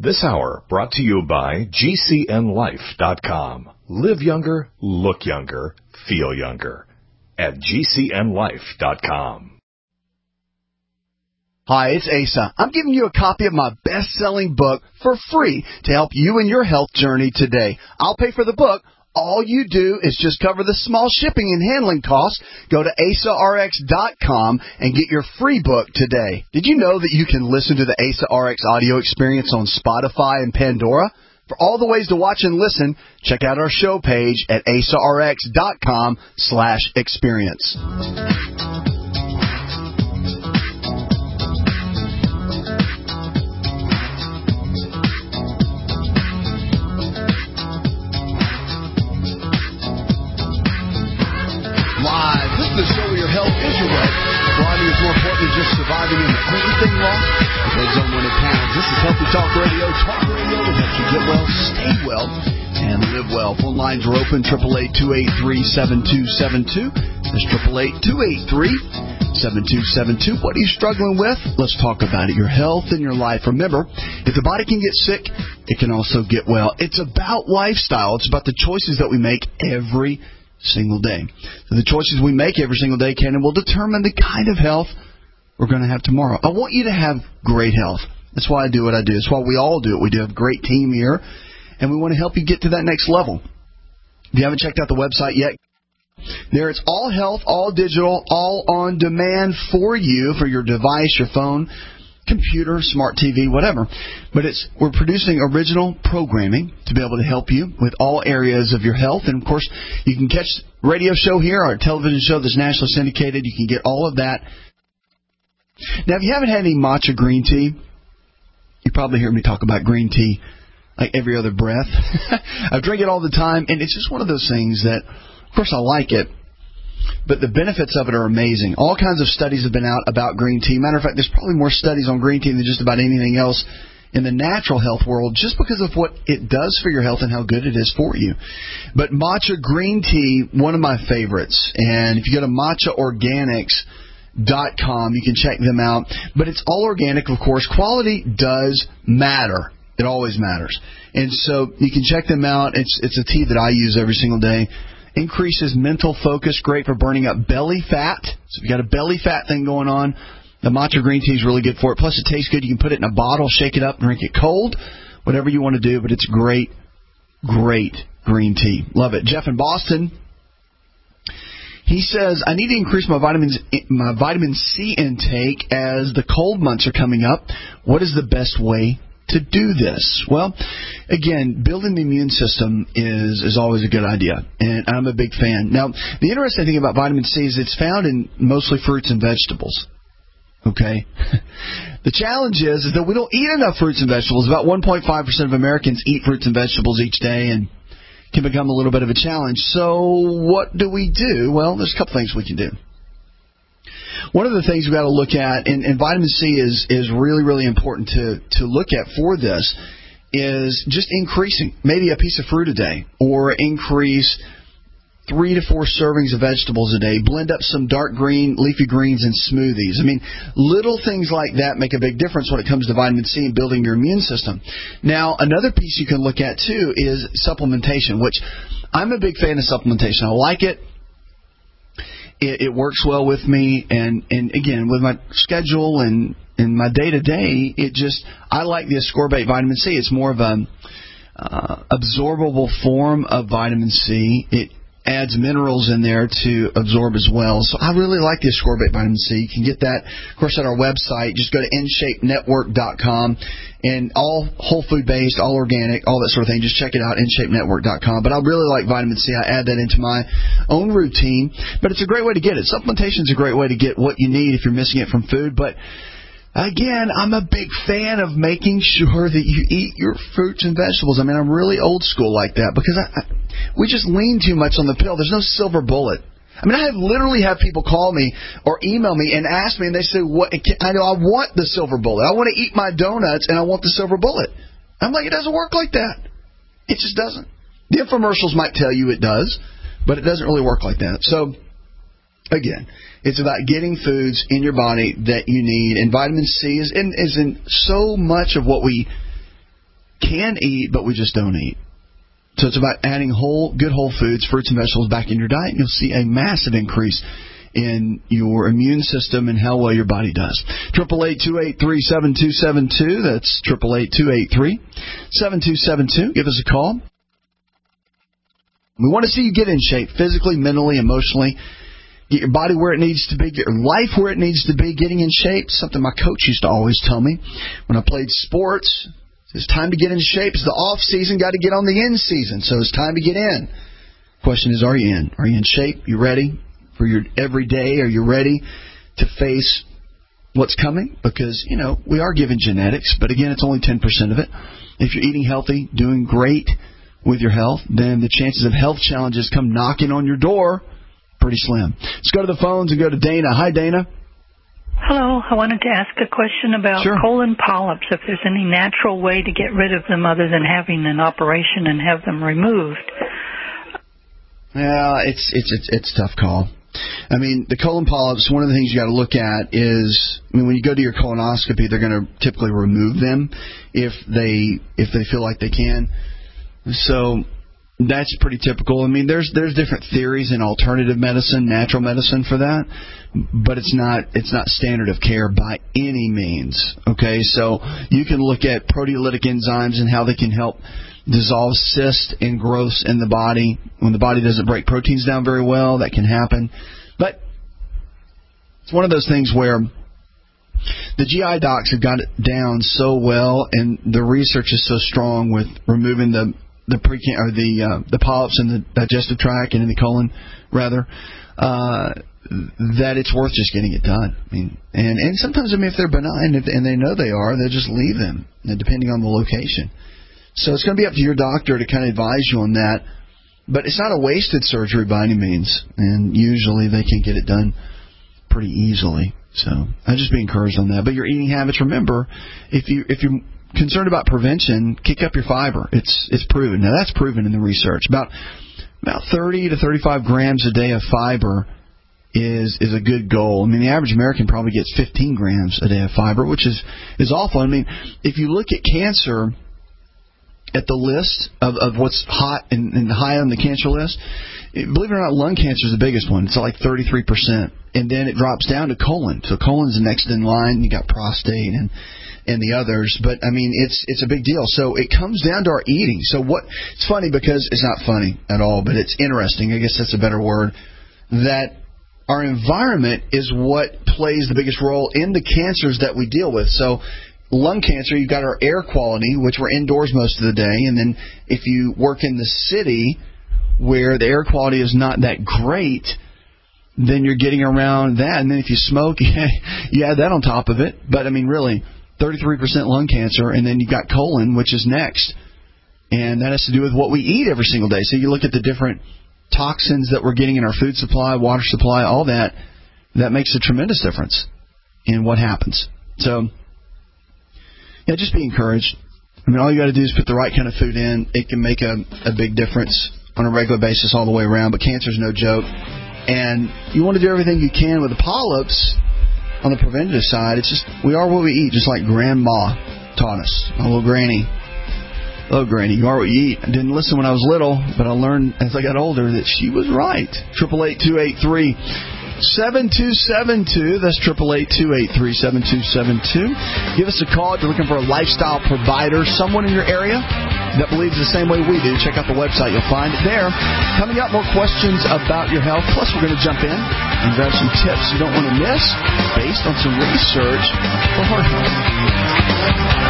This hour brought to you by GCNLife.com. Live younger, look younger, feel younger at GCNLife.com. Hi, it's Asa. I'm giving you a copy of my best-selling book for free to help you in your health journey today. I'll pay for the book. All you do is just cover the small shipping and handling costs. Go to AsaRx.com and get your free book today. Did you know that you can listen to the Asa RX audio experience on Spotify and Pandora? For all the ways to watch and listen, check out our show page at AsaRx.com/experience. The show where your health is your wealth. Thriving is more important than just surviving in everything wrong. It goes on when it pounds. This is Healthy Talk Radio. Talk radio that helps you get well, stay well, and live well. Phone lines are open, 888-283-7272. That's 888-283-7272. What are you struggling with? Let's talk about it. Your health and your life. Remember, if the body can get sick, it can also get well. It's about lifestyle. It's about the choices that we make every single day. So the choices we make every single day can and will determine the kind of health we're going to have tomorrow. I want you to have great health. That's why I do what I do. That's why we all do it. We do have a great team here, and we want to help you get to that next level. If you haven't checked out the website yet, there it's all health, all digital, all on demand for you, for your device, your phone, computer, smart TV, whatever. But we're producing original programming to be able to help you with all areas of your health. And, of course, you can catch the radio show here, our television show that's nationally syndicated. You can get all of that. Now, if you haven't had any matcha green tea, you probably hear me talk about green tea like every other breath. I drink it all the time, and it's just one of those things that, of course, I like it. But the benefits of it are amazing. All kinds of studies have been out about green tea. Matter of fact, there's probably more studies on green tea than just about anything else in the natural health world, just because of what it does for your health and how good it is for you. But matcha green tea, one of my favorites. And if you go to matchaorganics.com, you can check them out. But it's all organic, of course. Quality does matter. It always matters. And so you can check them out. It's a tea that I use every single day. Increases mental focus, great for burning up belly fat. So if you got a belly fat thing going on, the matcha green tea is really good for it. Plus, it tastes good. You can put it in a bottle, shake it up, drink it cold, whatever you want to do. But it's great, great green tea. Love it. Jeff in Boston, he says, I need to increase my vitamin C intake as the cold months are coming up. What is the best way to do this? Well, again, building the immune system is always a good idea, and I'm a big fan. Now, the interesting thing about vitamin C is it's found in mostly fruits and vegetables. Okay? The challenge is that we don't eat enough fruits and vegetables. About 1.5% of Americans eat fruits and vegetables each day, and can become a little bit of a challenge. So what do we do? Well, there's a couple things we can do. One of the things we've got to look at, and vitamin C is really, really important to look at for this, is just increasing maybe a piece of fruit a day, or increase 3 to 4 servings of vegetables a day. Blend up some dark green, leafy greens in smoothies. I mean, little things like that make a big difference when it comes to vitamin C and building your immune system. Now, another piece you can look at, too, is supplementation, which I'm a big fan of supplementation. I like it. It works well with me, and again, with my schedule and my day-to-day, I like the ascorbate vitamin C. It's more of an absorbable form of vitamin C. It adds minerals in there to absorb as well. So I really like the ascorbate vitamin C. You can get that, of course, at our website. Just go to InShapeNetwork.com, and all whole food based, all organic, all that sort of thing. Just check it out, InShapeNetwork.com. But I really like vitamin C. I add that into my own routine. But it's a great way to get it. Supplementation is a great way to get what you need if you're missing it from food. But again, I'm a big fan of making sure that you eat your fruits and vegetables. I mean, I'm really old school like that because we just lean too much on the pill. There's no silver bullet. I mean, I literally have people call me or email me and ask me, and they say, I want the silver bullet. I want to eat my donuts, and I want the silver bullet. I'm like, it doesn't work like that. It just doesn't. The infomercials might tell you it does, but it doesn't really work like that. So, again, it's about getting foods in your body that you need, and vitamin C is in so much of what we can eat, but we just don't eat. So it's about adding good whole foods, fruits and vegetables back in your diet, and you'll see a massive increase in your immune system and how well your body does. 888-283-7272. That's 888-283-7272. Give us a call. We want to see you get in shape physically, mentally, emotionally. Get your body where it needs to be, get your life where it needs to be. Getting in shape, something my coach used to always tell me when I played sports. It's time to get in shape. It's the off season, got to get on the in season. So it's time to get in. Question is, are you in? Are you in shape? You ready for your everyday? Are you ready to face what's coming? Because, we are given genetics, but again, it's only 10% of it. If you're eating healthy, doing great with your health, then the chances of health challenges come knocking on your door pretty slim. Let's go to the phones and go to Dana. Hi, Dana. Hello. I wanted to ask a question about colon polyps, if there's any natural way to get rid of them other than having an operation and have them removed. Yeah, it's a tough call. I mean, the colon polyps, one of the things you got to look at is, when you go to your colonoscopy, they're going to typically remove them if they feel like they can. So that's pretty typical. There's different theories in alternative medicine, natural medicine for that, but it's not standard of care by any means. Okay, so you can look at proteolytic enzymes and how they can help dissolve cysts and growths in the body. When the body doesn't break proteins down very well, that can happen. But it's one of those things where the GI docs have got it down so well, and the research is so strong with removing the polyps in the digestive tract and in the colon, rather, that it's worth just getting it done. And sometimes, if they're benign and they know they are, they'll just leave them, depending on the location. So it's going to be up to your doctor to kind of advise you on that. But it's not a wasted surgery by any means, and usually they can get it done pretty easily. So I'd just be encouraged on that. But your eating habits, remember, if you're concerned about prevention, kick up your fiber. It's proven. Now, that's proven in the research. About 30 to 35 grams a day of fiber is a good goal. The average American probably gets 15 grams a day of fiber, which is awful. If you look at cancer at the list of what's hot and high on the cancer list, believe it or not, lung cancer is the biggest one. It's like 33%. And then it drops down to colon. So colon's the next in line. You got prostate and the others. But, it's a big deal. So it comes down to our eating. So it's funny because it's not funny at all, but it's interesting. I guess that's a better word. That our environment is what plays the biggest role in the cancers that we deal with. So lung cancer, you've got our air quality, which we're indoors most of the day. And then if you work in the city where the air quality is not that great, then you're getting around that. And then if you smoke, you add that on top of it. But, really, 33% lung cancer, and then you got colon, which is next. And that has to do with what we eat every single day. So you look at the different toxins that we're getting in our food supply, water supply, all that makes a tremendous difference in what happens. So, just be encouraged. All you got to do is put the right kind of food in. It can make a big difference on a regular basis all the way around. But cancer's no joke. And you want to do everything you can with the polyps on the preventative side. It's just, we are what we eat, just like Grandma taught us. My little granny. Oh, Granny, you are what you eat. I didn't listen when I was little, but I learned as I got older that she was right. 888-283-7272. That's 888-283-7272. Give us a call if you're looking for a lifestyle provider, someone in your area that believes the same way we do. Check out the website. You'll find it there. Coming up, more questions about your health. Plus, we're going to jump in and grab some tips you don't want to miss based on some research for heart health.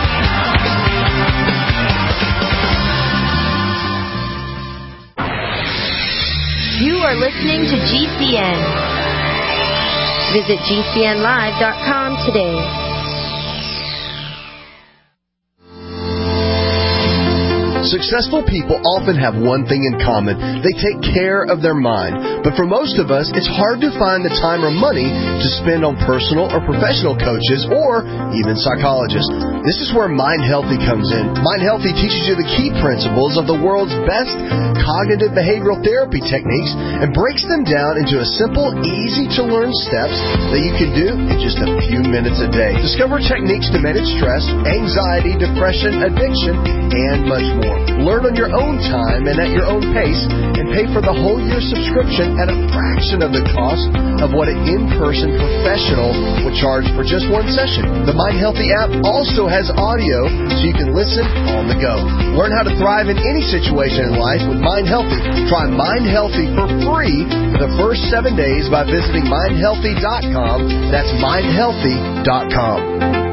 You are listening to GCN. Visit GCNlive.com today. Successful people often have one thing in common. They take care of their mind. But for most of us, it's hard to find the time or money to spend on personal or professional coaches or even psychologists. This is where Mind Healthy comes in. Mind Healthy teaches you the key principles of the world's best cognitive behavioral therapy techniques and breaks them down into a simple, easy-to-learn steps that you can do in just a few minutes a day. Discover techniques to manage stress, anxiety, depression, addiction, and much more. Learn on your own time and at your own pace, and pay for the whole year subscription at a fraction of the cost of what an in-person professional would charge for just one session. The Mind Healthy app also has audio so you can listen on the go. Learn how to thrive in any situation in life with Mind Healthy. Try Mind Healthy for free for the first 7 days by visiting mindhealthy.com. That's mindhealthy.com.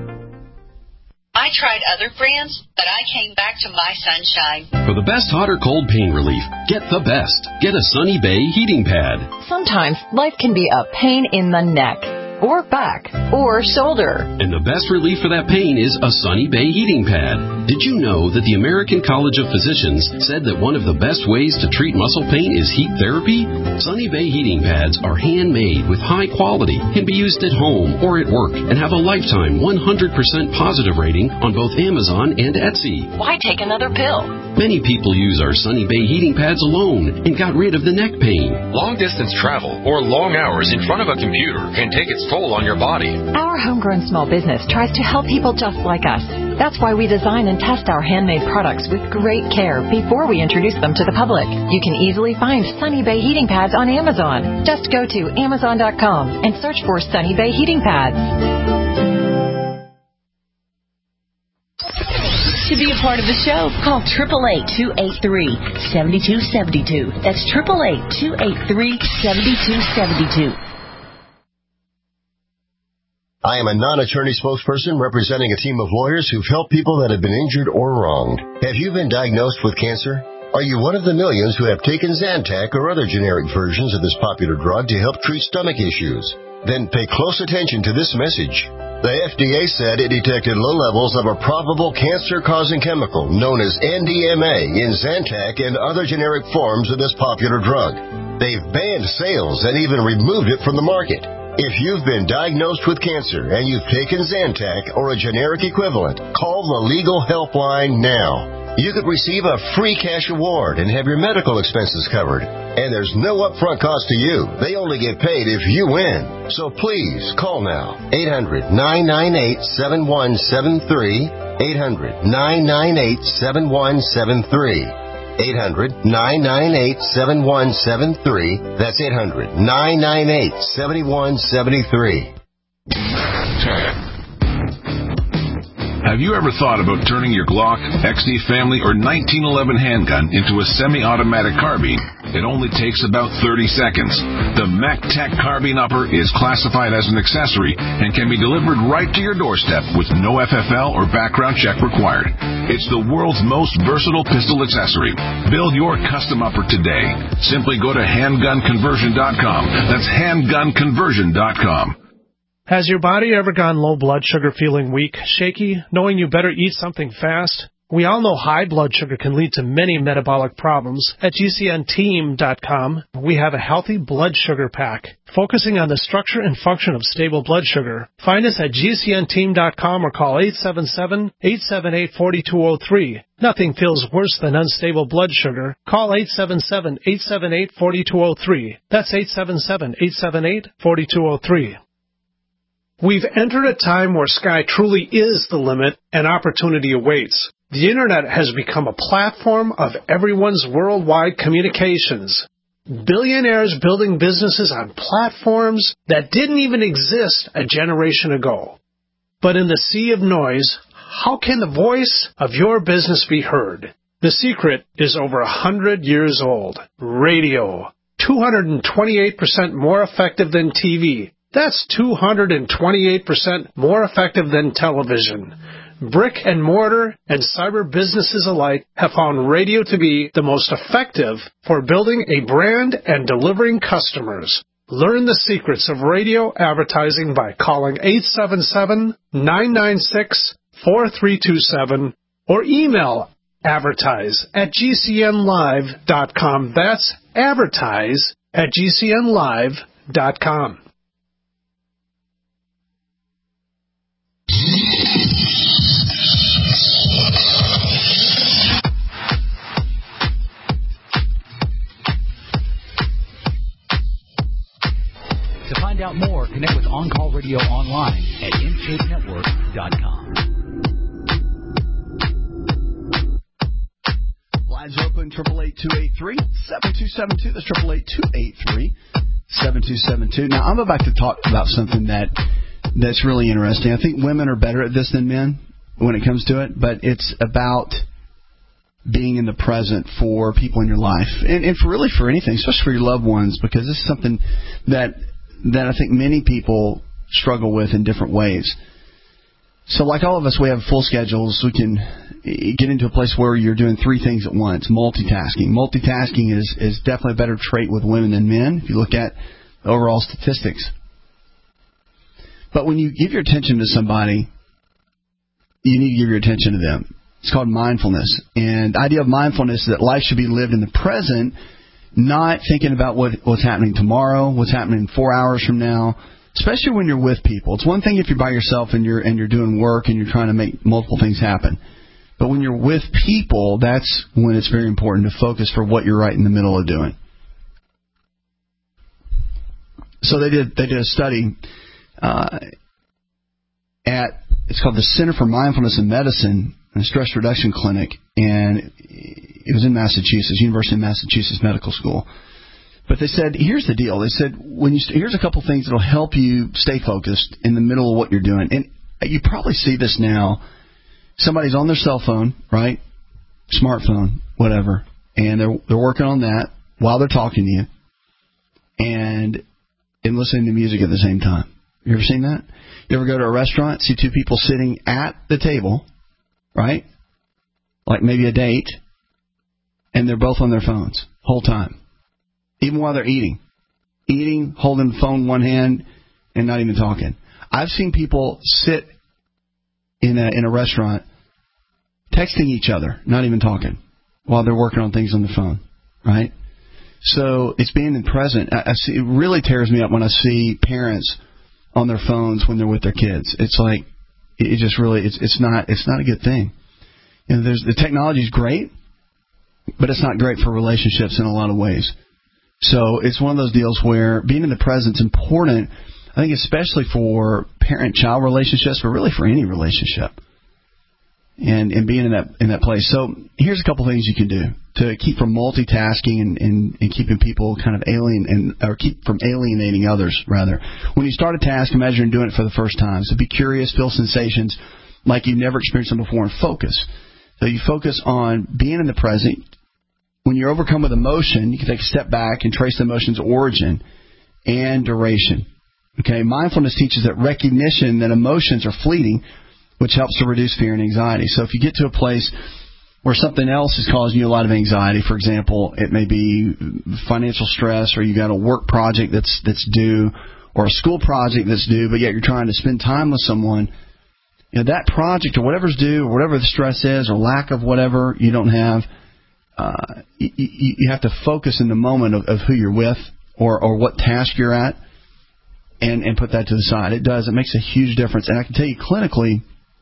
I tried other brands, but I came back to My Sunshine. For the best hot or cold pain relief, get the best. Get a Sunny Bay heating pad. Sometimes life can be a pain in the neck, or back, or shoulder. And the best relief for that pain is a Sunny Bay heating pad. Did you know that the American College of Physicians said that one of the best ways to treat muscle pain is heat therapy? Sunny Bay heating pads are handmade with high quality, can be used at home or at work, and have a lifetime 100% positive rating on both Amazon and Etsy. Why take another pill? Many people use our Sunny Bay heating pads alone and got rid of the neck pain. Long-distance travel or long hours in front of a computer can take its toll on your body. Our homegrown small business tries to help people just like us. That's why we design and test our handmade products with great care before we introduce them to the public. You can easily find Sunny Bay heating pads on Amazon. Just go to Amazon.com and search for Sunny Bay heating pads. To be a part of the show, call 888-283-7272. That's 888-283-7272. I am a non-attorney spokesperson representing a team of lawyers who've helped people that have been injured or wronged. Have you been diagnosed with cancer? Are you one of the millions who have taken Zantac or other generic versions of this popular drug to help treat stomach issues? Then pay close attention to this message. The FDA said it detected low levels of a probable cancer-causing chemical known as NDMA in Zantac and other generic forms of this popular drug. They've banned sales and even removed it from the market. If you've been diagnosed with cancer and you've taken Zantac or a generic equivalent, call the legal helpline now. You could receive a free cash award and have your medical expenses covered. And there's no upfront cost to you. They only get paid if you win. So please, call now. 800-998-7173. 800-998-7173. 800-998-7173. That's 800-998-7173. Have you ever thought about turning your Glock, XD Family, or 1911 handgun into a semi-automatic carbine? It only takes about 30 seconds. The MacTac Carbine Upper is classified as an accessory and can be delivered right to your doorstep with no FFL or background check required. It's the world's most versatile pistol accessory. Build your custom upper today. Simply go to handgunconversion.com. That's handgunconversion.com. Has your body ever gone low blood sugar, feeling weak, shaky, knowing you better eat something fast? We all know high blood sugar can lead to many metabolic problems. At GCNteam.com, we have a healthy blood sugar pack, focusing on the structure and function of stable blood sugar. Find us at GCNteam.com or call 877-878-4203. Nothing feels worse than unstable blood sugar. Call 877-878-4203. That's 877-878-4203. We've entered a time where sky truly is the limit and opportunity awaits. The Internet has become a platform of everyone's worldwide communications. Billionaires building businesses on platforms that didn't even exist a generation ago. But in the sea of noise, how can the voice of your business be heard? The secret is over 100 years old. Radio. 228% more effective than TV. That's 228% more effective than television. Brick and mortar and cyber businesses alike have found radio to be the most effective for building a brand and delivering customers. Learn the secrets of radio advertising by calling 877-996-4327 or email Advertise at GCNlive.com. That's advertise at GCNlive.com. To find out more, connect with On Call Radio online at InShapeNetwork.com. Lines open, 888-283-7272. That's 888-283-7272. Now, I'm about to talk about something that's really interesting. I think women are better at this than men when it comes to it, but it's about being in the present for people in your life, and for anything, especially for your loved ones, because this is something that I think many people struggle with in different ways. So like all of us, we have full schedules. We can get into a place where you're doing three things at once, multitasking. Multitasking is definitely a better trait with women than men if you look at overall statistics. But when you give your attention to somebody, you need to give your attention to them. It's called mindfulness. And the idea of mindfulness is that life should be lived in the present, not thinking about what's happening tomorrow, what's happening 4 hours from now, especially when you're with people. It's one thing if you're by yourself and you're doing work and you're trying to make multiple things happen. But when you're with people, that's when it's very important to focus for what you're right in the middle of doing. So they did a study it's called the Center for Mindfulness in Medicine and Stress Reduction Clinic, and it was in Massachusetts, University of Massachusetts Medical School. But they said, here's the deal. They said, here's a couple things that will help you stay focused in the middle of what you're doing. And you probably see this now. Somebody's on their cell phone, right? Smartphone, whatever. And they're working on that while they're talking to you and listening to music at the same time. You ever seen that? You ever go to a restaurant, see two people sitting at the table, right? Like maybe a date, and they're both on their phones whole time. Even while they're eating, holding the phone in one hand and not even talking. I've seen people sit in a restaurant texting each other, not even talking, while they're working on things on the phone, right? So it's being in present. It really tears me up when I see parents on their phones when they're with their kids. It's like it just really it's not a good thing. You know, the technology is great, but it's not great for relationships in a lot of ways. So it's one of those deals where being in the present is important, I think, especially for parent-child relationships, but really for any relationship, and being in that place. So here's a couple things you can do to keep from multitasking and keeping people kind of or keep from alienating others, rather. When you start a task, imagine you're doing it for the first time. So be curious, feel sensations like you've never experienced them before, and focus. So you focus on being in the present. When you're overcome with emotion, you can take a step back and trace the emotion's origin and duration. Okay, mindfulness teaches that recognition that emotions are fleeting, which helps to reduce fear and anxiety. So if you get to a place where something else is causing you a lot of anxiety, for example, it may be financial stress, or you got a work project that's due, or a school project that's due, but yet you're trying to spend time with someone, you know, that project or whatever's due, or whatever the stress is, or lack of whatever you don't have, you have to focus in the moment of who you're with or what task you're at, and put that to the side. It makes a huge difference. And I can tell you clinically,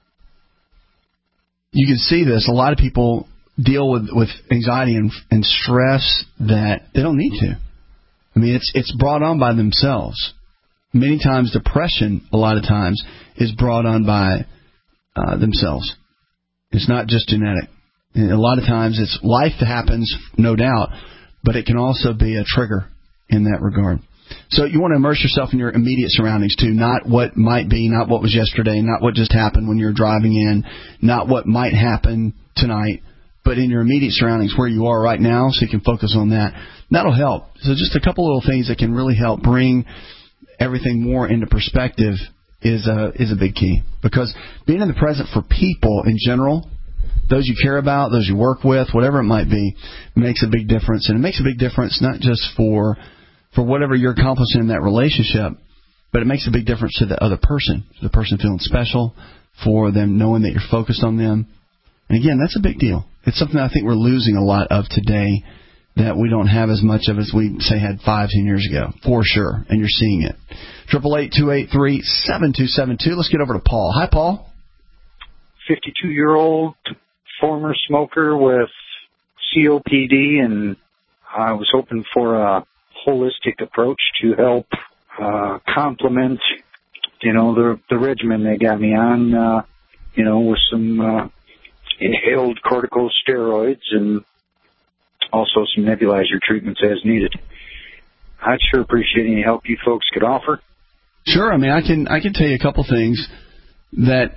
you can see this. A lot of people deal with anxiety and stress that they don't need to. I mean, it's brought on by themselves. Many times depression, a lot of times, is brought on by themselves. It's not just genetic. And a lot of times it's life that happens, no doubt, but it can also be a trigger in that regard. So you want to immerse yourself in your immediate surroundings too, not what might be, not what was yesterday, not what just happened when you're driving in, not what might happen tonight, but in your immediate surroundings where you are right now, so you can focus on that. That'll help. So just a couple little things that can really help bring everything more into perspective is a big key. Because being in the present for people in general, those you care about, those you work with, whatever it might be, makes a big difference. And it makes a big difference not just for whatever you're accomplishing in that relationship, but it makes a big difference to the other person, to the person feeling special, for them knowing that you're focused on them. And again, that's a big deal. It's something I think we're losing a lot of today, that we don't have as much of as we, say, had 5-10 years ago, for sure, and you're seeing it. 888-283-7272. Let's get over to Paul. Hi, Paul. 52-year-old former smoker with COPD, and I was hoping for a holistic approach to help complement, the regimen they got me on, with some inhaled corticosteroids and also some nebulizer treatments as needed. I'd sure appreciate any help you folks could offer. Sure. I mean, I can tell you a couple things that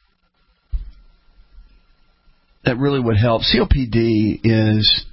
really would help. COPD is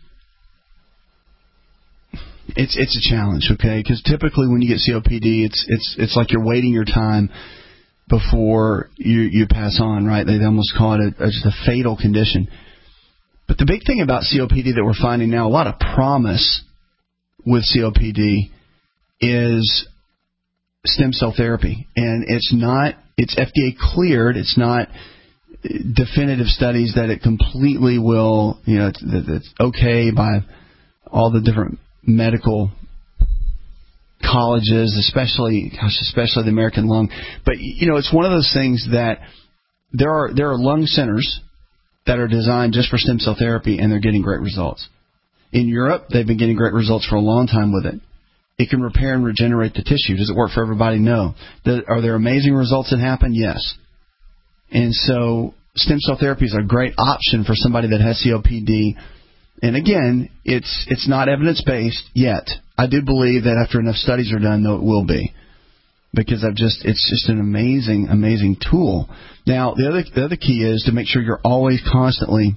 it's a challenge, okay? Because typically when you get COPD, it's like you're waiting your time before you pass on, right? They almost call it just a fatal condition. But the big thing about COPD that we're finding now, a lot of promise with COPD, is stem cell therapy. And it's FDA cleared. It's not definitive studies that it completely will, it's okay by all the different medical colleges, especially the American Lung. But, it's one of those things that there are lung centers that are designed just for stem cell therapy, and they're getting great results. In Europe, they've been getting great results for a long time with it. It can repair and regenerate the tissue. Does it work for everybody? No. Are there amazing results that happen? Yes. And so stem cell therapy is a great option for somebody that has COPD. And again, it's not evidence-based yet. I do believe that after enough studies are done, though, it will be. Because it's just an amazing, amazing tool. Now, the other key is to make sure you're always constantly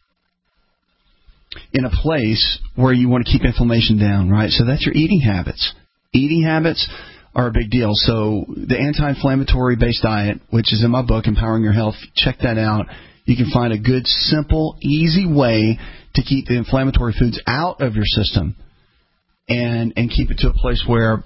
in a place where you want to keep inflammation down, right? So that's your eating habits. Eating habits are a big deal. So the anti-inflammatory based diet, which is in my book, Empowering Your Health, check that out. You can find a good, simple, easy way to keep the inflammatory foods out of your system and keep it to a place where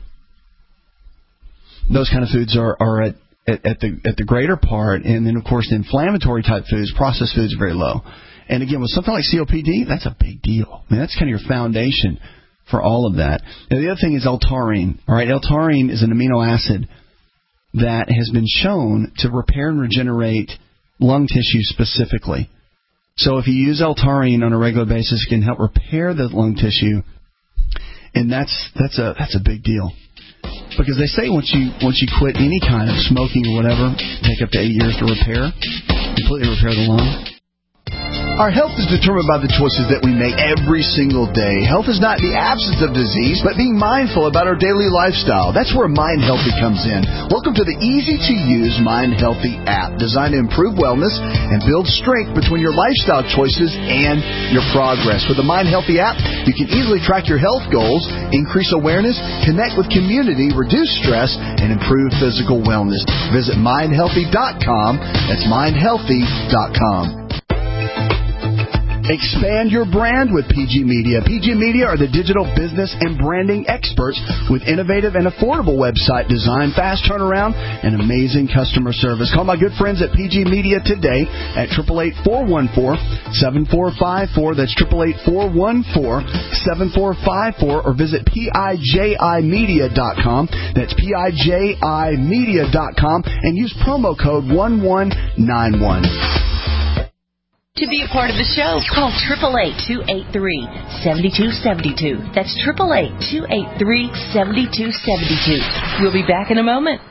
those kind of foods are at the greater part, and then of course the inflammatory type foods, processed foods, are very low. And again, with something like COPD, that's a big deal. I mean, that's kind of your foundation for all of that. Now, the other thing is L-taurine. All right, L-taurine is an amino acid that has been shown to repair and regenerate lung tissue specifically. So if you use L-taurine on a regular basis, it can help repair the lung tissue, and that's a big deal. Because they say once you quit any kind of smoking or whatever, take up to 8 years to completely repair the lung. Our health is determined by the choices that we make every single day. Health is not the absence of disease, but being mindful about our daily lifestyle. That's where Mind Healthy comes in. Welcome to the easy-to-use Mind Healthy app, designed to improve wellness and build strength between your lifestyle choices and your progress. With the Mind Healthy app, you can easily track your health goals, increase awareness, connect with community, reduce stress, and improve physical wellness. Visit mindhealthy.com. That's mindhealthy.com. Expand your brand with PG Media. PG Media are the digital business and branding experts with innovative and affordable website design, fast turnaround, and amazing customer service. Call my good friends at PG Media today at 888-414-7454. That's 888-414-7454, or visit PIJImedia.com. That's PIJImedia.com, and use promo code 1191. To be a part of the show, call 888-283-7272. That's 888-283-7272. We'll be back in a moment.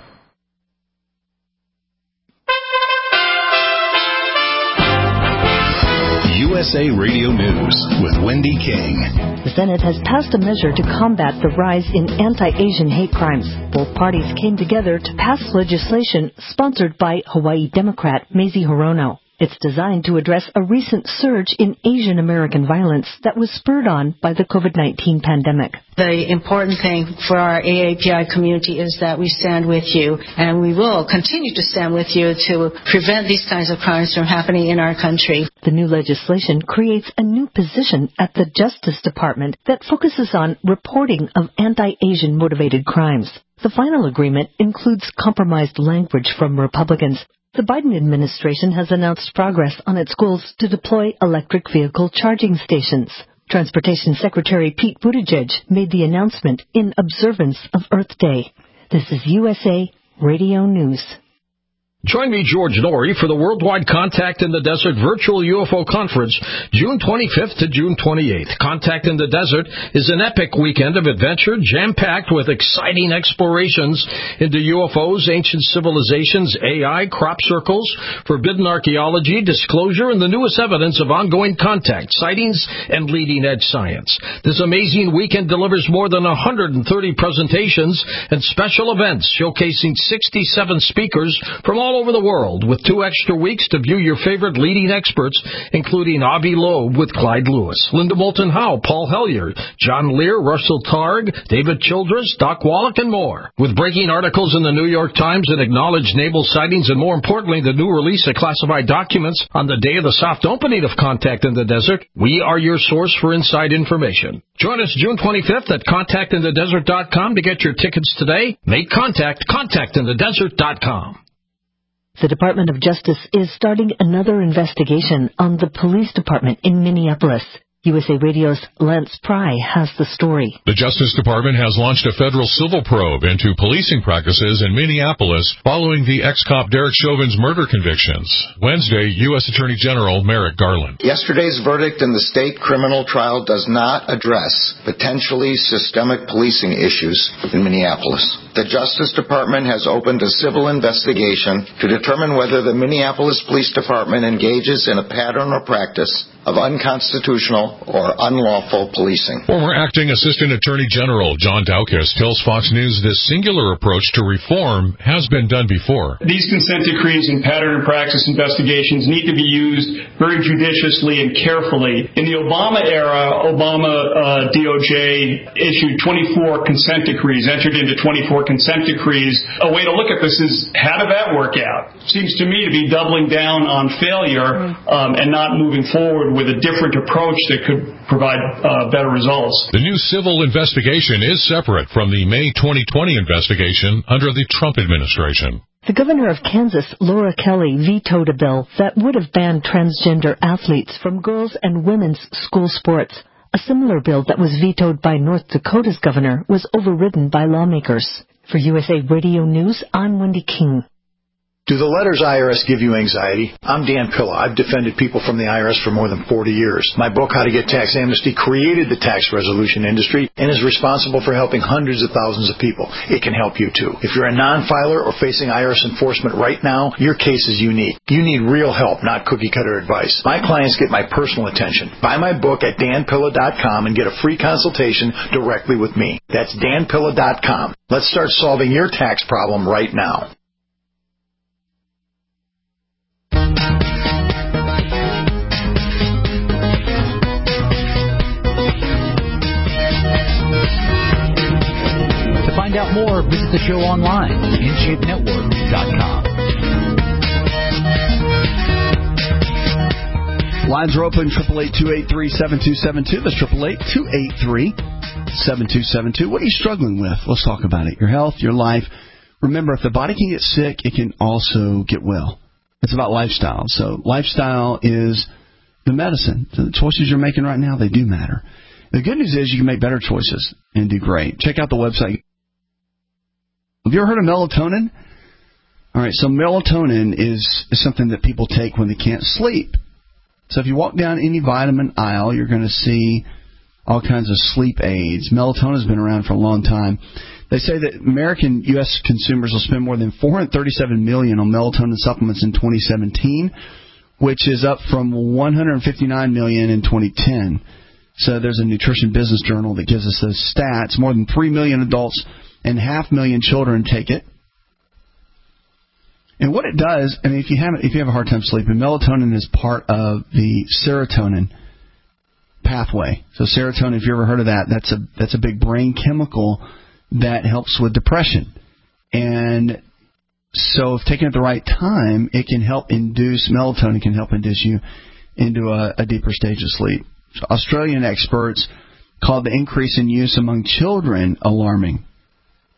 USA Radio News with Wendy King. The Senate has passed a measure to combat the rise in anti-Asian hate crimes. Both parties came together to pass legislation sponsored by Hawaii Democrat Mazie Hirono. It's designed to address a recent surge in Asian American violence that was spurred on by the COVID-19 pandemic. The important thing for our AAPI community is that we stand with you, and we will continue to stand with you to prevent these kinds of crimes from happening in our country. The new legislation creates a new position at the Justice Department that focuses on reporting of anti-Asian motivated crimes. The final agreement includes compromised language from Republicans. The Biden administration has announced progress on its goals to deploy electric vehicle charging stations. Transportation Secretary Pete Buttigieg made the announcement in observance of Earth Day. This is USA Radio News. Join me, George Norrie, for the Worldwide Contact in the Desert Virtual UFO Conference, June 25th to June 28th. Contact in the Desert is an epic weekend of adventure, jam-packed with exciting explorations into UFOs, ancient civilizations, AI, crop circles, forbidden archaeology, disclosure, and the newest evidence of ongoing contact, sightings, and leading-edge science. This amazing weekend delivers more than 130 presentations and special events showcasing 67 speakers from all over the world, with 2 extra weeks to view your favorite leading experts, including Avi Loeb with Clyde Lewis, Linda Moulton Howe, Paul Hellyer, John Lear, Russell Targ, David Childress, Doc Wallach, and more. With breaking articles in the New York Times and acknowledged naval sightings, and more importantly, the new release of classified documents on the day of the soft opening of Contact in the Desert, we are your source for inside information. Join us June 25th at contactinthedesert.com to get your tickets today. Make contact, contactinthedesert.com. The Department of Justice is starting another investigation on the police department in Minneapolis. USA Radio's Lance Pry has the story. The Justice Department has launched a federal civil probe into policing practices in Minneapolis following the ex-cop Derek Chauvin's murder convictions. Wednesday, U.S. Attorney General Merrick Garland. Yesterday's verdict in the state criminal trial does not address potentially systemic policing issues in Minneapolis. The Justice Department has opened a civil investigation to determine whether the Minneapolis Police Department engages in a pattern or practice of unconstitutional or unlawful policing. Former Acting Assistant Attorney General John Daukus tells Fox News this singular approach to reform has been done before. These consent decrees and pattern and practice investigations need to be used very judiciously and carefully. In the Obama era, Obama DOJ issued 24 consent decrees, entered into 24 consent decrees. A way to look at this is, how did that work out? Seems to me to be doubling down on failure and not moving forward with a different approach that could provide better results. The new civil investigation is separate from the May 2020 investigation under the Trump administration. The governor of Kansas, Laura Kelly, vetoed a bill that would have banned transgender athletes from girls' and women's school sports. A similar bill that was vetoed by North Dakota's governor was overridden by lawmakers. For USA Radio News, I'm Wendy King. Do the letters IRS give you anxiety? I'm Dan Pilla. I've defended people from the IRS for more than 40 years. My book, How to Get Tax Amnesty, created the tax resolution industry and is responsible for helping hundreds of thousands of people. It can help you, too. If you're a non-filer or facing IRS enforcement right now, your case is unique. You need real help, not cookie-cutter advice. My clients get my personal attention. Buy my book at danpilla.com and get a free consultation directly with me. That's danpilla.com. Let's start solving your tax problem right now. To find out more, visit the show online, InShapeNetwork.com. Lines are open, 888-283-7272. That's 888-283-7272. What are you struggling with? Let's talk about it. Your health, your life. Remember, if the body can get sick, it can also get well. It's about lifestyle. So lifestyle is the medicine. So the choices you're making right now, they do matter. The good news is you can make better choices and do great. Check out the website. Have you ever heard of melatonin? All right, so melatonin is something that people take when they can't sleep. So if you walk down any vitamin aisle, you're going to see all kinds of sleep aids. Melatonin has been around for a long time. They say that American U.S. consumers will spend more than $437 million on melatonin supplements in 2017, which is up from $159 million in 2010. So there's a Nutrition Business Journal that gives us those stats. More than 3 million adults and 500,000 children take it. And what it does, I mean, if you have a hard time sleeping, melatonin is part of the serotonin pathway. So serotonin, if you ever heard of that, that's a big brain chemical that helps with depression. And so if taken at the right time, it can help induce, melatonin can help induce you into a deeper stage of sleep. So Australian experts called the increase in use among children alarming.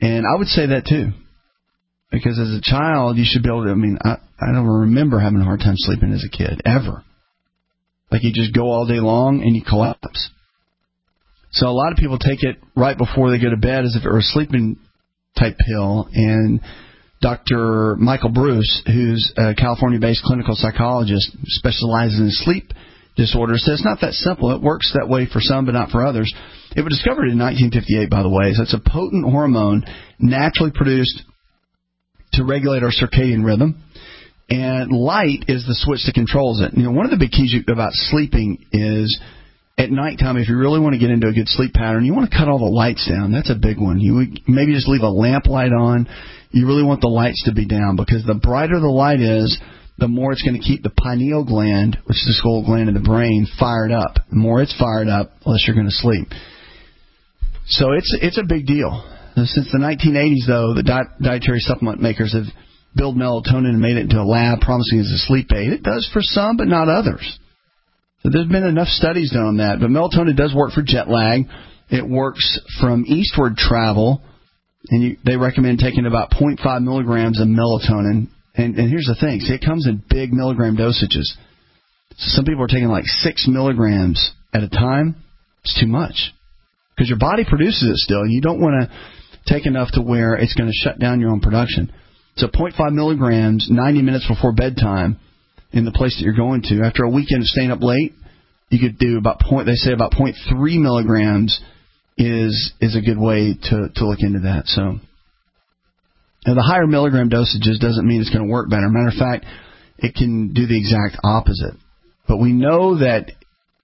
And I would say that too. Because as a child, you should be able to, I don't remember having a hard time sleeping as a kid, ever. Like you just go all day long and you collapse. So a lot of people take it right before they go to bed as if it were a sleeping type pill. And Dr. Michael Bruce, who's a California-based clinical psychologist, specializes in sleep disorders, says it's not that simple. It works that way for some, but not for others. It was discovered in 1958, by the way. So it's a potent hormone naturally produced to regulate our circadian rhythm. And light is the switch that controls it. One of the big keys about sleeping is at nighttime, if you really want to get into a good sleep pattern, you want to cut all the lights down. That's a big one. You would maybe just leave a lamp light on. You really want the lights to be down because the brighter the light is, the more it's going to keep the pineal gland, which is the skull gland in the brain, fired up. The more it's fired up, the less you're going to sleep. So it's a big deal. Since the 1980s, though, the dietary supplement makers have built melatonin and made it into a lab promising as a sleep aid. It does for some, but not others. So there's been enough studies done on that. But melatonin does work for jet lag. It works from eastward travel. And they recommend taking about 0.5 milligrams of melatonin. And here's the thing. See, it comes in big milligram dosages. So some people are taking like 6 milligrams at a time. It's too much. Because your body produces it still. And you don't want to take enough to where it's going to shut down your own production. So 0.5 milligrams, 90 minutes before bedtime in the place that you're going to. After a weekend of staying up late, you could do about 0.3 milligrams is a good way to look into that. So now the higher milligram dosages doesn't mean it's going to work better. Matter of fact, it can do the exact opposite. But we know that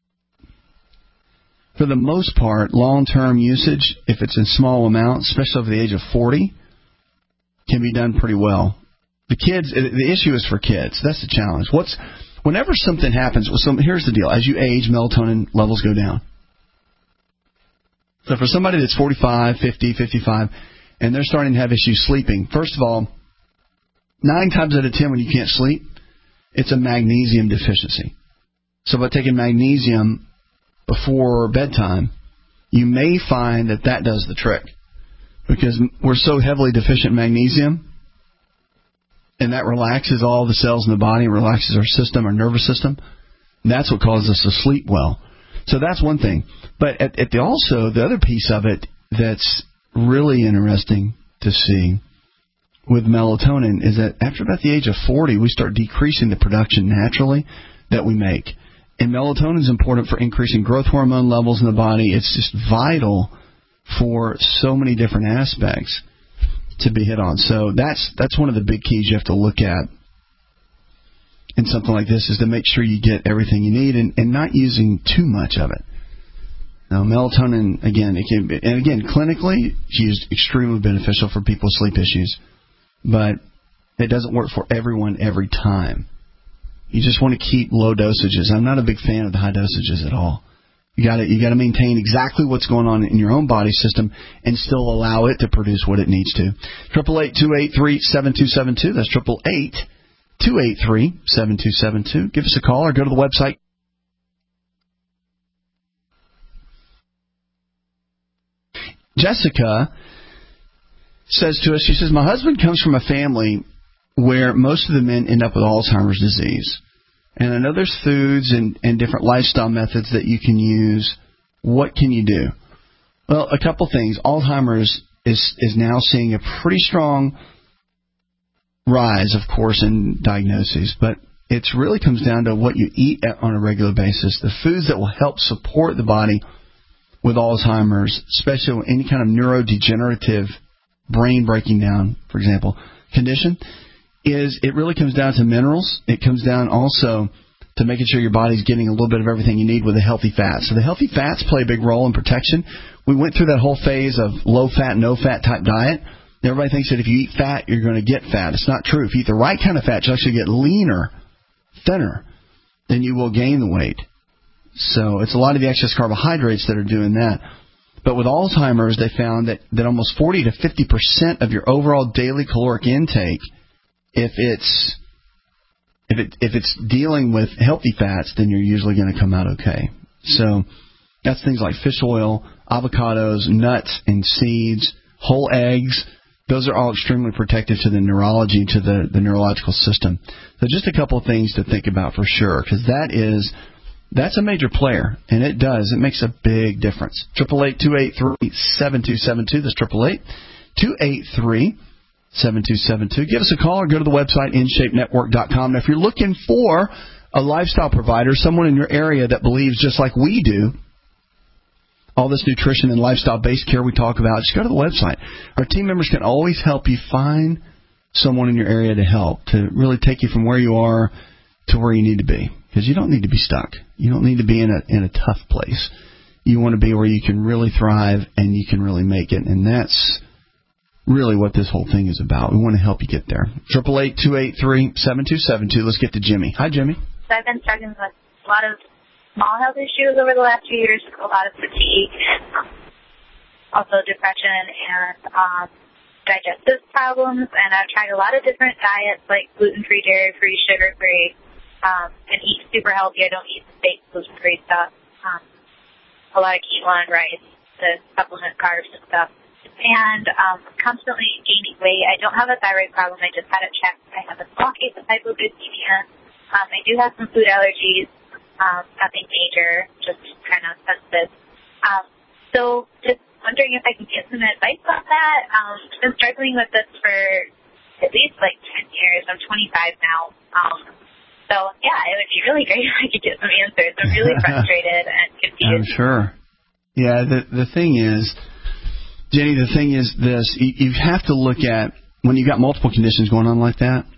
for the most part, long-term usage, if it's in small amounts, especially over the age of 40, can be done pretty well. The issue is for kids. That's the challenge. Whenever something happens, here's the deal. As you age, melatonin levels go down. So for somebody that's 45, 50, 55, and they're starting to have issues sleeping, first of all, 9 times out of 10 when you can't sleep, it's a magnesium deficiency. So by taking magnesium before bedtime, you may find that does the trick. Because we're so heavily deficient in magnesium, and that relaxes all the cells in the body, relaxes our system, our nervous system. And that's what causes us to sleep well. So that's one thing. But also, the other piece of it that's really interesting to see with melatonin is that after about the age of 40, we start decreasing the production naturally that we make. And melatonin is important for increasing growth hormone levels in the body. It's just vital for so many different aspects to be hit on. So that's one of the big keys you have to look at in something like this, is to make sure you get everything you need and not using too much of it. Now, melatonin, again, clinically, it's used extremely beneficial for people with sleep issues, but it doesn't work for everyone every time. You just want to keep low dosages. I'm not a big fan of the high dosages at all. You got to maintain exactly what's going on in your own body system and still allow it to produce what it needs to. 888-283-7272. That's 888-283-7272. Give us a call or go to the website. Jessica says to us, she says, my husband comes from a family where most of the men end up with Alzheimer's disease. And I know there's foods and different lifestyle methods that you can use. What can you do? Well, a couple things. Alzheimer's is now seeing a pretty strong rise, of course, in diagnoses. But it really comes down to what you eat on a regular basis. The foods that will help support the body with Alzheimer's, especially any kind of neurodegenerative brain breaking down, for example, condition, is it really comes down to minerals. It comes down also to making sure your body's getting a little bit of everything you need with the healthy fats. So the healthy fats play a big role in protection. We went through that whole phase of low-fat, no-fat type diet. Everybody thinks that if you eat fat, you're going to get fat. It's not true. If you eat the right kind of fat, you'll actually get leaner, thinner, then you will gain the weight. So it's a lot of the excess carbohydrates that are doing that. But with Alzheimer's, they found that almost 40 to 50% of your overall daily caloric intake, if it's dealing with healthy fats, then you're usually going to come out okay. So that's things like fish oil, avocados, nuts and seeds, whole eggs. Those are all extremely protective to the neurology, to the neurological system. So just a couple of things to think about for sure, because that's a major player, and it makes a big difference. 888-283-7272. That's 888-283-7272. Give us a call or go to the website, InShapeNetwork.com. Now, if you're looking for a lifestyle provider, someone in your area that believes just like we do, all this nutrition and lifestyle-based care we talk about, just go to the website. Our team members can always help you find someone in your area to help, to really take you from where you are to where you need to be. Because you don't need to be stuck. You don't need to be in a tough place. You want to be where you can really thrive and you can really make it. And that's really what this whole thing is about. We want to help you get there. 888-283-7272. Let's get to Jimmy. Hi, Jimmy. So I've been struggling with a lot of small health issues over the last few years, a lot of fatigue, also depression and digestive problems. And I've tried a lot of different diets like gluten-free, dairy-free, sugar-free, and eat super healthy. I don't eat fake gluten-free stuff. A lot of quinoa and rice to supplement carbs and stuff. And constantly gaining weight. I don't have a thyroid problem. I just had it checked. I have a small case of hypoglycemia. I do have some food allergies. Nothing major, just kind of sensitive. So just wondering if I can get some advice on that. I've been struggling with this for at least like 10 years. I'm 25 now. So, yeah, it would be really great if I could get some answers. I'm really frustrated and confused. I'm sure. Yeah, the thing is, Jenny, the thing is this. You have to look at, when you've got multiple conditions going on like that,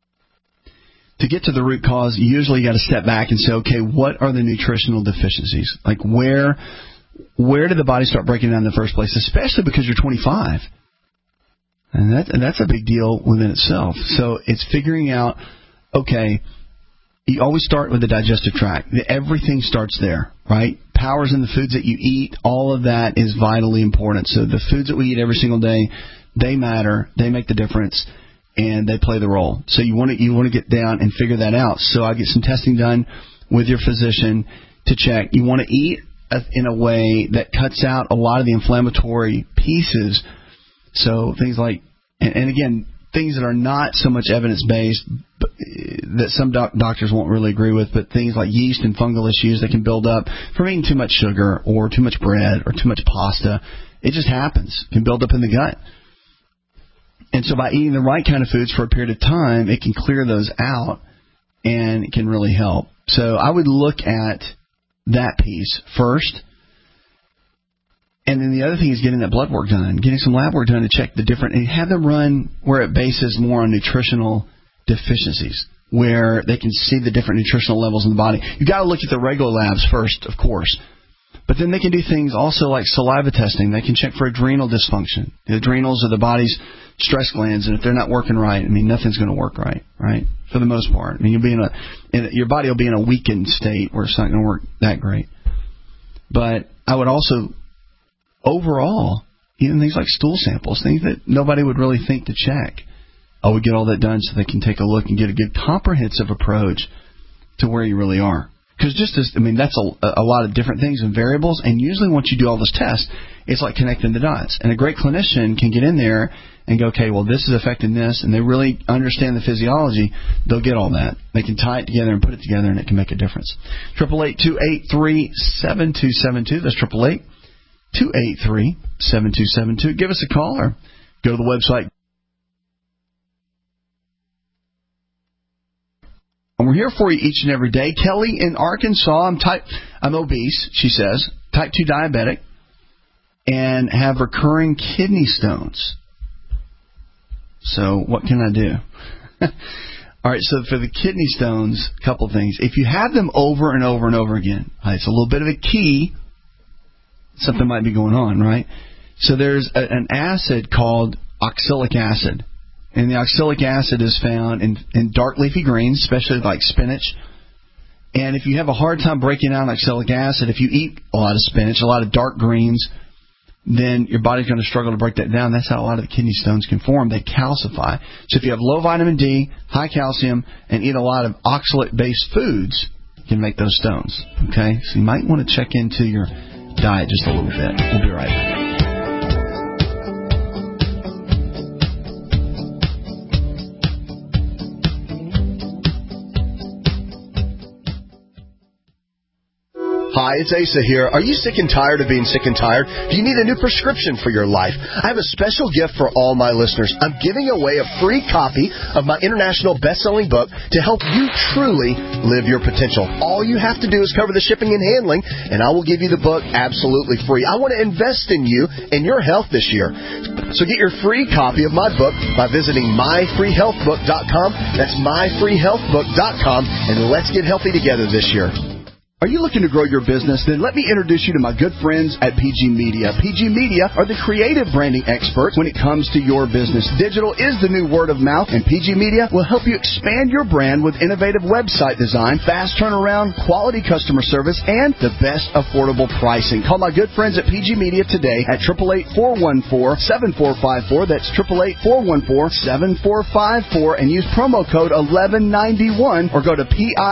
to get to the root cause, you usually got to step back and say, okay, what are the nutritional deficiencies? Like, where did the body start breaking down in the first place, especially because you're 25? And that's a big deal within itself. So it's figuring out, okay, you always start with the digestive tract. Everything starts there, right? Power's in the foods that you eat. All of that is vitally important. So the foods that we eat every single day, they matter. They make the difference, and they play the role. So you want to get down and figure that out. So I get some testing done with your physician to check. You want to eat in a way that cuts out a lot of the inflammatory pieces. So things like, and again, things that are not so much evidence-based, that some doctors won't really agree with, but things like yeast and fungal issues that can build up from eating too much sugar or too much bread or too much pasta. It just happens. It can build up in the gut. And so by eating the right kind of foods for a period of time, it can clear those out and it can really help. So I would look at that piece first. And then the other thing is getting that blood work done, getting some lab work done to check the different, and have them run where it bases more on nutritional deficiencies, where they can see the different nutritional levels in the body. You've got to look at the regular labs first, of course. But then they can do things also like saliva testing. They can check for adrenal dysfunction. The adrenals are the body's stress glands, and if they're not working right, I mean, nothing's going to work right? For the most part. I mean, you'll be your body will be in a weakened state where it's not going to work that great. But I would also, overall, even things like stool samples, things that nobody would really think to check. I would get all that done so they can take a look and get a good comprehensive approach to where you really are. Because that's a lot of different things and variables, and usually once you do all those tests, it's like connecting the dots. And a great clinician can get in there and go, okay, well, this is affecting this, and they really understand the physiology. They'll get all that. They can tie it together and put it together, and it can make a difference. 888-283-7272. That's 888-283-7272. Give us a call or go to the website. And we're here for you each and every day. Kelly in Arkansas, I'm obese, she says, type 2 diabetic, and have recurring kidney stones. So what can I do? All right, so for the kidney stones, a couple things. If you have them over and over and over again, it's a little bit of a key. Something might be going on, right? So there's an acid called oxalic acid. And the oxalic acid is found in dark leafy greens, especially like spinach. And if you have a hard time breaking down oxalic acid, if you eat a lot of spinach, a lot of dark greens, then your body's going to struggle to break that down. That's how a lot of the kidney stones can form. They calcify. So if you have low vitamin D, high calcium, and eat a lot of oxalate-based foods, you can make those stones. Okay? So you might want to check into your diet just a little bit. We'll be right back. Hi, it's Asa here. Are you sick and tired of being sick and tired? Do you need a new prescription for your life? I have a special gift for all my listeners. I'm giving away a free copy of my international best-selling book to help you truly live your potential. All you have to do is cover the shipping and handling, and I will give you the book absolutely free. I want to invest in you and your health this year. So get your free copy of my book by visiting myfreehealthbook.com. That's myfreehealthbook.com, and let's get healthy together this year. Are you looking to grow your business? Then let me introduce you to my good friends at PG Media. PG Media are the creative branding experts when it comes to your business. Digital is the new word of mouth, and PG Media will help you expand your brand with innovative website design, fast turnaround, quality customer service, and the best affordable pricing. Call my good friends at PG Media today at 888-414-7454. That's 888-414-7454, and use promo code 1191 or go to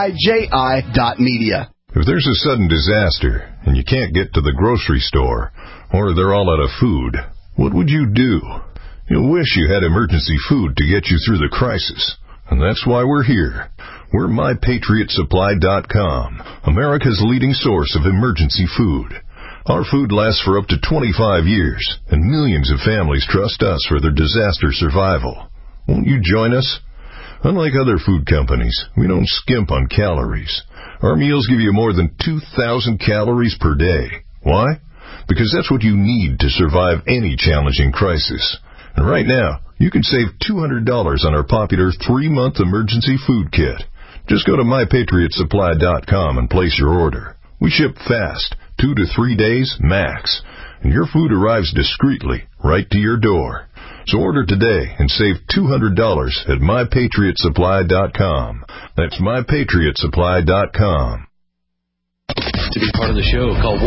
PIJI.media. If there's a sudden disaster and you can't get to the grocery store or they're all out of food, what would you do? You'll wish you had emergency food to get you through the crisis. And that's why we're here. We're MyPatriotSupply.com, America's leading source of emergency food. Our food lasts for up to 25 years, and millions of families trust us for their disaster survival. Won't you join us? Unlike other food companies, we don't skimp on calories. Our meals give you more than 2,000 calories per day. Why? Because that's what you need to survive any challenging crisis. And right now, you can save $200 on our popular 3-month emergency food kit. Just go to MyPatriotSupply.com and place your order. We ship fast, 2 to 3 days max, and your food arrives discreetly right to your door. So order today and save $200 at MyPatriotSupply.com. That's MyPatriotSupply.com. To be part of the show, call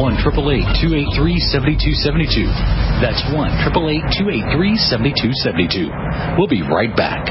1-888-283-7272. That's 1-888-283-7272. We'll be right back.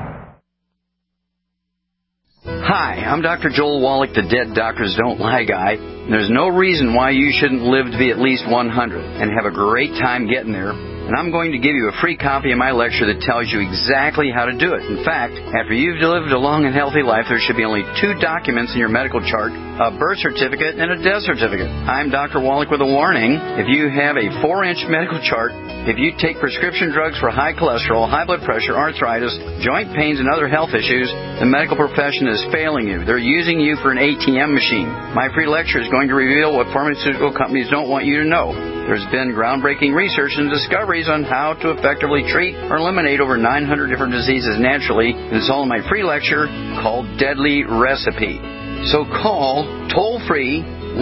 Hi, I'm Dr. Joel Wallach, the Dead Doctors Don't Lie guy. There's no reason why you shouldn't live to be at least 100 and have a great time getting there. And I'm going to give you a free copy of my lecture that tells you exactly how to do it. In fact, after you've lived a long and healthy life, there should be only 2 documents in your medical chart, a birth certificate and a death certificate. I'm Dr. Wallach with a warning. If you have a 4-inch medical chart, if you take prescription drugs for high cholesterol, high blood pressure, arthritis, joint pains, and other health issues, the medical profession is failing you. They're using you for an ATM machine. My free lecture is going to reveal what pharmaceutical companies don't want you to know. There's been groundbreaking research and discoveries on how to effectively treat or eliminate over 900 different diseases naturally, and it's all in my free lecture called Deadly Recipe. So call toll-free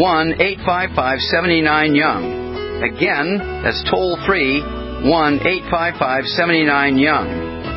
1-855-79-YOUNG. Again, that's toll-free 1-855-79-YOUNG.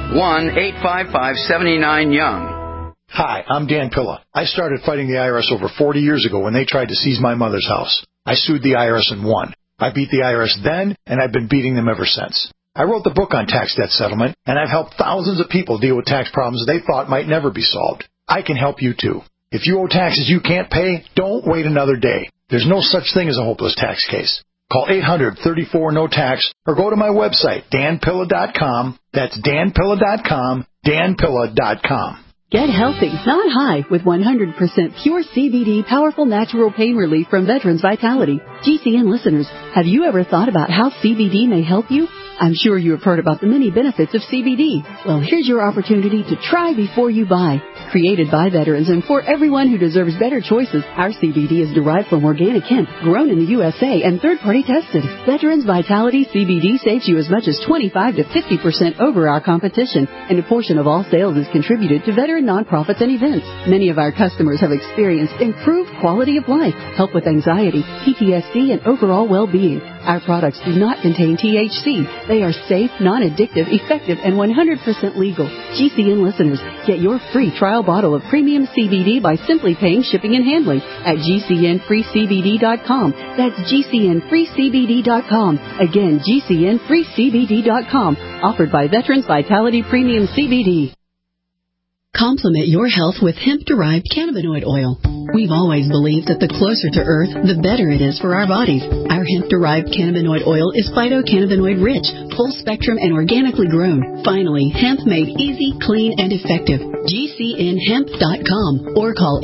1-855-79-YOUNG. Hi, I'm Dan Pilla. I started fighting the IRS over 40 years ago when they tried to seize my mother's house. I sued the IRS and won. I beat the IRS then, and I've been beating them ever since. I wrote the book on tax debt settlement, and I've helped thousands of people deal with tax problems they thought might never be solved. I can help you too. If you owe taxes you can't pay, don't wait another day. There's no such thing as a hopeless tax case. Call 800-34-NO-TAX or go to my website, danpilla.com. That's danpilla.com, danpilla.com. Get healthy, not high, with 100% pure CBD powerful natural pain relief from Veterans Vitality. GCN listeners, have you ever thought about how CBD may help you? I'm sure you have heard about the many benefits of CBD. Well, here's your opportunity to try before you buy. Created by veterans and for everyone who deserves better choices, our CBD is derived from organic hemp, grown in the USA, and third-party tested. Veterans Vitality CBD saves you as much as 25 to 50% over our competition, and a portion of all sales is contributed to veteran nonprofits and events. Many of our customers have experienced improved quality of life, help with anxiety, PTSD, and overall well-being. Our products do not contain THC. They are safe, non-addictive, effective, and 100% legal. GCN listeners, get your free trial bottle of premium CBD by simply paying shipping and handling at GCNFreeCBD.com. That's GCNFreeCBD.com. Again, GCNFreeCBD.com. Offered by Veterans Vitality Premium CBD. Complement your health with hemp-derived cannabinoid oil. We've always believed that the closer to Earth, the better it is for our bodies. Our hemp-derived cannabinoid oil is phytocannabinoid-rich, full-spectrum, and organically grown. Finally, hemp made easy, clean, and effective. GCNhemp.com or call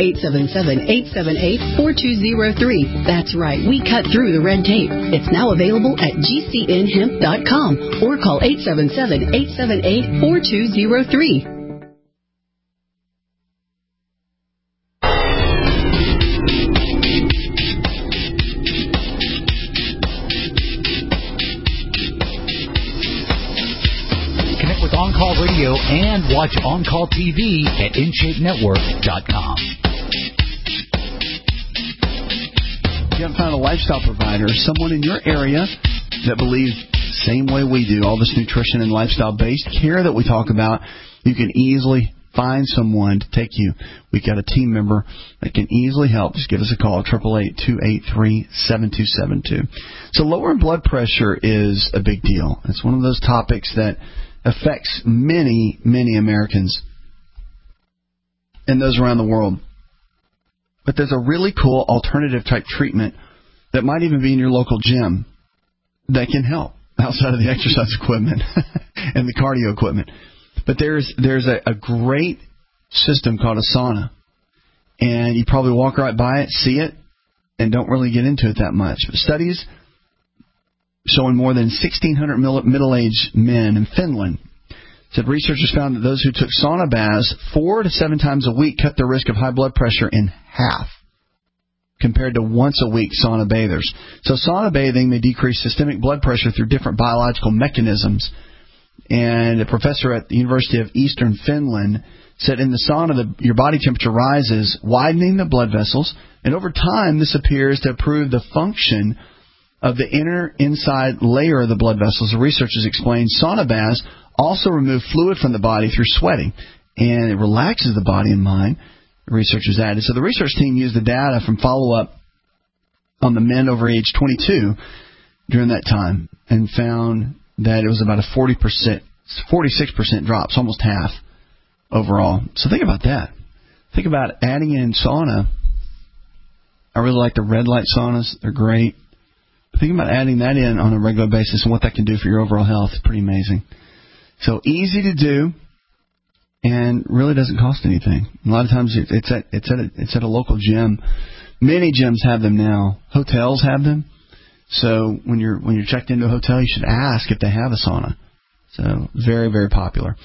877-878-4203. That's right, we cut through the red tape. It's now available at GCNhemp.com or call 877-878-4203. On-Call Radio and watch On-Call TV at InShapeNetwork.com. If you haven't found a lifestyle provider, someone in your area that believes the same way we do, all this nutrition and lifestyle-based care that we talk about, you can easily find someone to take you. We've got a team member that can easily help. Just give us a call, 888-283-7272. So lowering blood pressure is a big deal. It's one of those topics that affects many, many Americans and those around the world. But there's a really cool alternative type treatment that might even be in your local gym that can help outside of the exercise equipment and the cardio equipment. But there's a great system called a sauna, and you probably walk right by it, see it, and don't really get into it that much. But studies showing more than 1,600 middle-aged men in Finland said researchers found that those who took sauna baths 4 to 7 times a week cut their risk of high blood pressure in half compared to once-a-week sauna bathers. So sauna bathing may decrease systemic blood pressure through different biological mechanisms. And a professor at the University of Eastern Finland said in the sauna, your body temperature rises, widening the blood vessels, and over time this appears to improve the function of the inside layer of the blood vessels. The researchers explained sauna baths also remove fluid from the body through sweating, and it relaxes the body and mind, the researchers added. So the research team used the data from follow-up on the men over age 22 during that time and found that it was about a 46% drop, so almost half overall. So think about that. Think about adding in sauna. I really like the red light saunas. They're great. Think about adding that in on a regular basis and what that can do for your overall health. It's pretty amazing. So easy to do and really doesn't cost anything. A lot of times it's at a local gym. Many gyms have them now. Hotels have them. So when you're checked into a hotel, you should ask if they have a sauna. So very, very popular.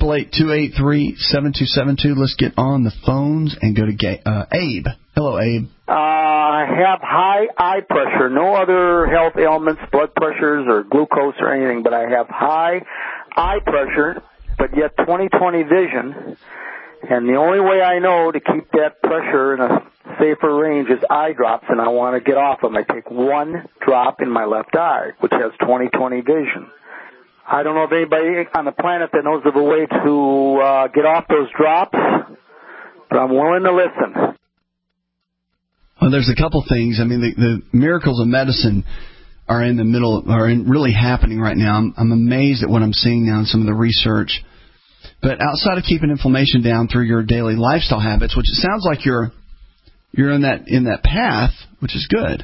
888-283-7272. Let's get on the phones and go to Abe. Hello, Abe. I have high eye pressure, no other health ailments, blood pressures or glucose or anything, but I have high eye pressure, but yet 20/20 vision. And the only way I know to keep that pressure in a safer range is eye drops, and I want to get off them. I take one drop in my left eye, which has 20/20 vision. I don't know if anybody on the planet that knows of a way to get off those drops, but I'm willing to listen. Well, there's a couple things. I mean, the miracles of medicine are really happening right now. I'm amazed at what I'm seeing now in some of the research. But outside of keeping inflammation down through your daily lifestyle habits, which it sounds like you're in that path, which is good.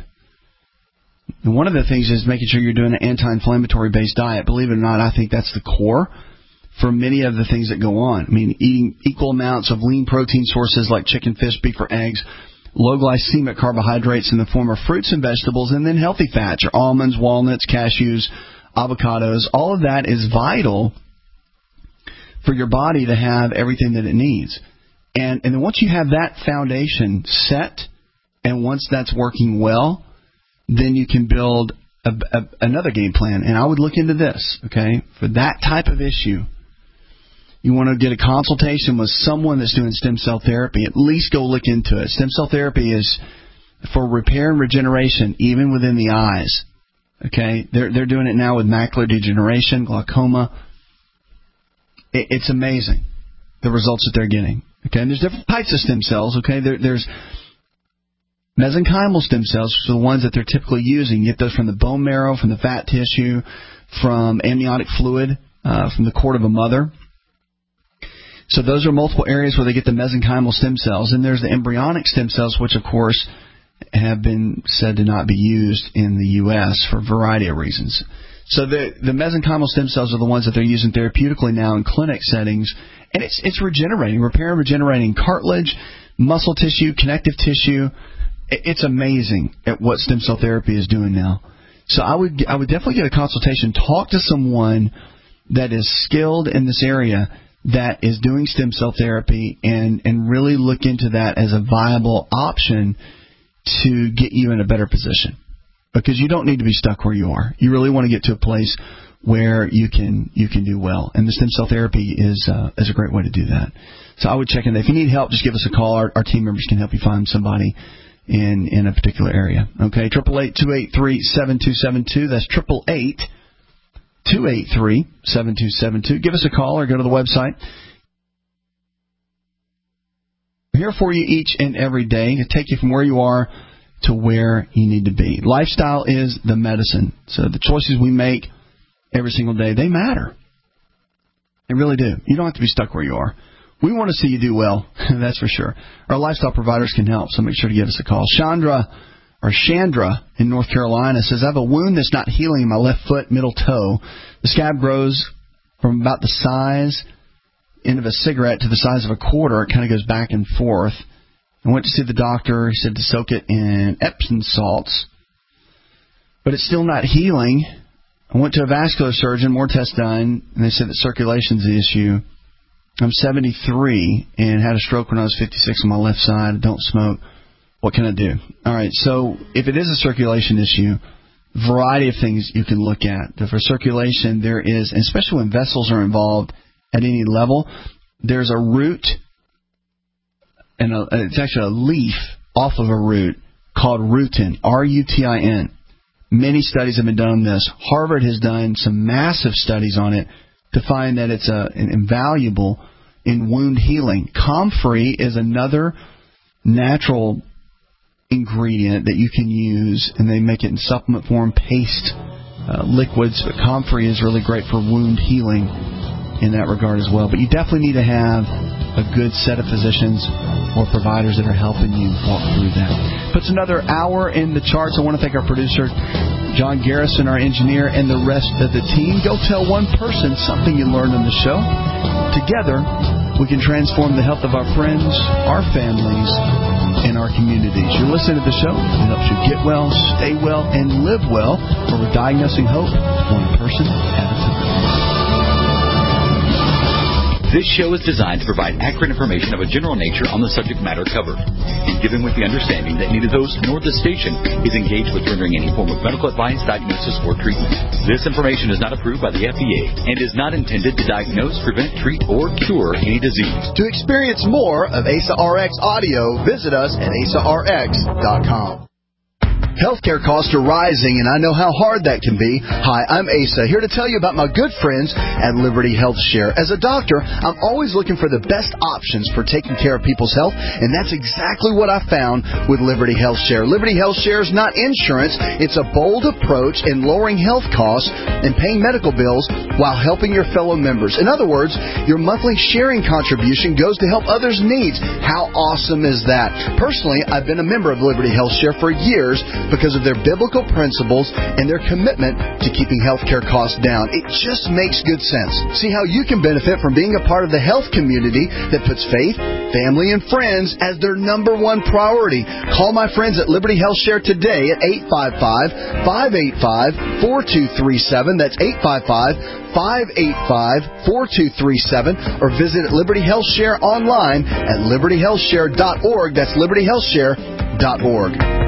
And one of the things is making sure you're doing an anti-inflammatory based diet. Believe it or not, I think that's the core for many of the things that go on. I mean, eating equal amounts of lean protein sources like chicken, fish, beef, or eggs, low glycemic carbohydrates in the form of fruits and vegetables, and then healthy fats, your almonds, walnuts, cashews, avocados. All of that is vital for your body to have everything that it needs. And then once you have that foundation set, and once that's working well, then you can build another game plan. And I would look into this, okay? For that type of issue, you want to get a consultation with someone that's doing stem cell therapy. At least go look into it. Stem cell therapy is for repair and regeneration, even within the eyes. Okay? They're doing it now with macular degeneration, glaucoma. It's amazing, the results that they're getting. Okay? And there's different types of stem cells. Okay? There's mesenchymal stem cells, which are the ones that they're typically using. You get those from the bone marrow, from the fat tissue, from amniotic fluid, from the cord of a mother. So those are multiple areas where they get the mesenchymal stem cells. And there's the embryonic stem cells, which, of course, have been said to not be used in the U.S. for a variety of reasons. So the mesenchymal stem cells are the ones that they're using therapeutically now in clinic settings, and it's regenerating, repairing, regenerating cartilage, muscle tissue, connective tissue. It's amazing at what stem cell therapy is doing now. So I would definitely get a consultation. Talk to someone that is skilled in this area that is doing stem cell therapy, and really look into that as a viable option to get you in a better position. Because you don't need to be stuck where you are. You really want to get to a place where you can do well. And the stem cell therapy is a great way to do that. So I would check in. If you need help, just give us a call. Our team members can help you find somebody in a particular area. Okay, 888-283-7272. That's 888-283-7272. Give us a call or go to the website. We're here for you each and every day to take you from where you are to where you need to be. Lifestyle is the medicine. So the choices we make every single day, they matter. They really do. You don't have to be stuck where you are. We want to see you do well, that's for sure. Our lifestyle providers can help, so make sure to give us a call. Chandra in North Carolina says, I have a wound that's not healing in my left foot, middle toe. The scab grows from about the size end of a cigarette to the size of a quarter. It kind of goes back and forth. I went to see the doctor. He said to soak it in Epsom salts, but it's still not healing. I went to a vascular surgeon, more tests done, and they said that circulation's the issue. I'm 73 and had a stroke when I was 56 on my left side. I don't smoke. What can I do? All right, so if it is a circulation issue, variety of things you can look at. For circulation, there is, and especially when vessels are involved at any level, there's a root, and it's actually a leaf off of a root called rutin, R-U-T-I-N. Many studies have been done on this. Harvard has done some massive studies on it to find that it's invaluable in wound healing. Comfrey is another natural ingredient that you can use, and they make it in supplement form, paste, liquids. But Comfrey is really great for wound healing in that regard as well. But you definitely need to have a good set of physicians or providers that are helping you walk through that. Puts another hour in the charts. I want to thank our producer, John Garrison, our engineer, and the rest of the team. Go tell one person something you learned on the show. Together, we can transform the health of our friends, our families, and our communities. You're listening to the show. It helps you get well, stay well, and live well, where we're diagnosing hope one person at a time. This show is designed to provide accurate information of a general nature on the subject matter covered, and given with the understanding that neither host nor the station is engaged with rendering any form of medical advice, diagnosis, or treatment. This information is not approved by the FDA and is not intended to diagnose, prevent, treat, or cure any disease. To experience more of ASA RX audio, visit us at asarx.com. Healthcare costs are rising, and I know how hard that can be. Hi, I'm Asa, here to tell you about my good friends at Liberty Health Share. As a doctor, I'm always looking for the best options for taking care of people's health, and that's exactly what I found with Liberty Health Share. Liberty Health Share is not insurance. It's a bold approach in lowering health costs and paying medical bills while helping your fellow members. In other words, your monthly sharing contribution goes to help others' needs. How awesome is that? Personally, I've been a member of Liberty Health Share for years because of their biblical principles and their commitment to keeping healthcare costs down. It just makes good sense. See how you can benefit from being a part of the health community that puts faith, family, and friends as their number one priority. Call my friends at Liberty Health Share today at 855-585-4237. That's 855-585-4237, or visit Liberty Health Share online at libertyhealthshare.org. That's libertyhealthshare.org.